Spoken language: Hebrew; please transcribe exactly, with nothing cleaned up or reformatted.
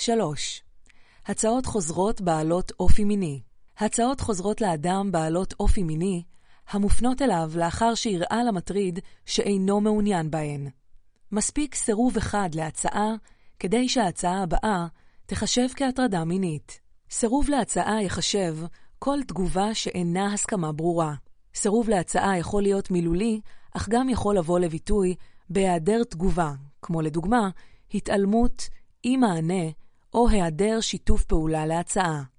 שלוש. הצעות חוזרות בעלות אופי מיני. הצעות חוזרות לאדם בעלות אופי מיני, המופנות אליו לאחר שיראה למטריד שאינו מעוניין בהן. מספיק סירוב אחד להצעה, כדי שההצעה הבאה תחשב כהטרדה מינית. סירוב להצעה יחשב כל תגובה שאינה הסכמה ברורה. סירוב להצעה יכול להיות מילולי, אך גם יכול לבוא לביטוי בהיעדר תגובה, כמו לדוגמה, התעלמות, אי מענה, או היעדר שיתוף פעולה להצעה.